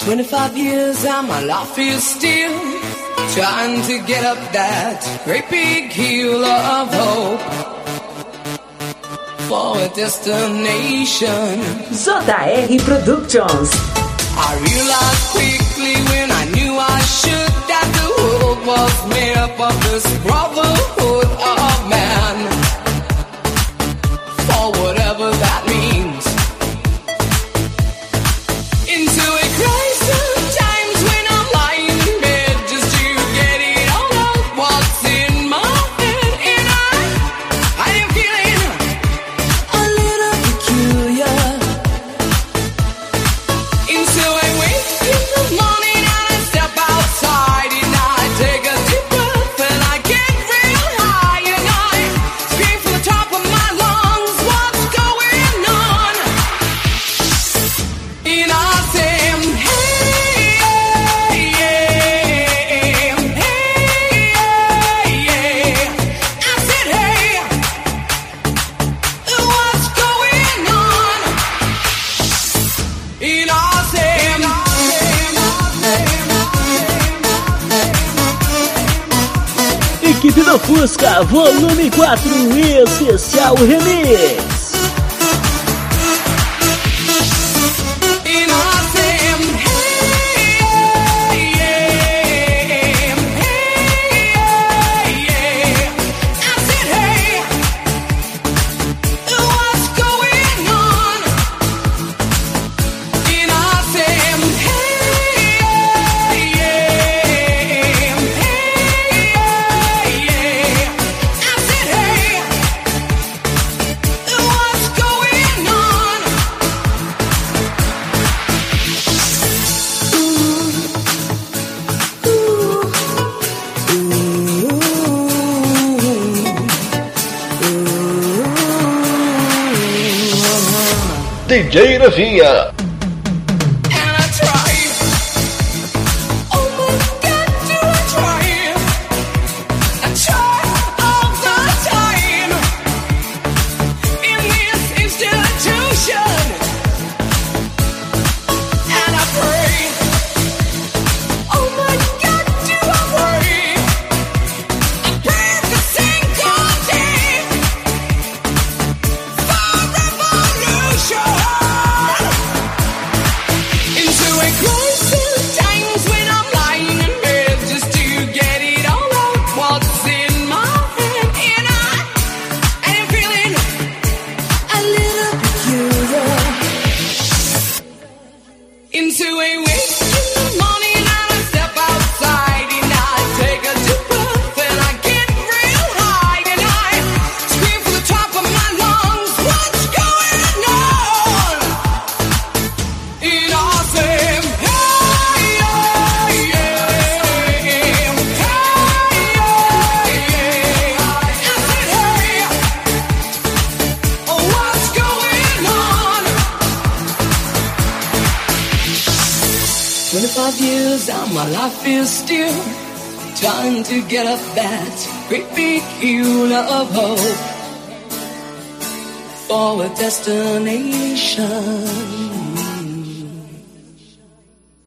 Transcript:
25 years and my life is still trying to get up that great big hill of hope for a destination. JR Productions. I realized quickly when I knew I should that the world was made up of this brotherhood of man, for whatever that means. Into a crisis times when I'm lying in bed just to get it all out what's in my head, and I am feeling a little peculiar. Into a wake in the morning and I step outside and I take a deep breath and I get real high and I scream from the top of my lungs, what's going on? And I say, hey, yeah, hey, yeah. I said, hey, what's going on? And I say, Equipe do Fusca, volume 4, especial remix. and I say, hey, yeah, hey, yeah. I said, hey, what's going on? And I say, hey, yeah, I said, hey, what's going on? DJ Rafinha. And I try. Oh my God, do I try? I try all the time in this institution, and I pray. Oh my God, do I pray? I pray the single day for revolution. Into a crisis times when I'm lying in bed just to get it all out what's in my head, and I am feeling a little peculiar. Into a wake in the morning and I step outside and I take a deep breath and I get real high and I scream from the top of my lungs, what's going on? And I say, hey, yeah, hey, I said, hey, what's going on? 25 years and my life is still trying to get up that great big hill of hope for a destination.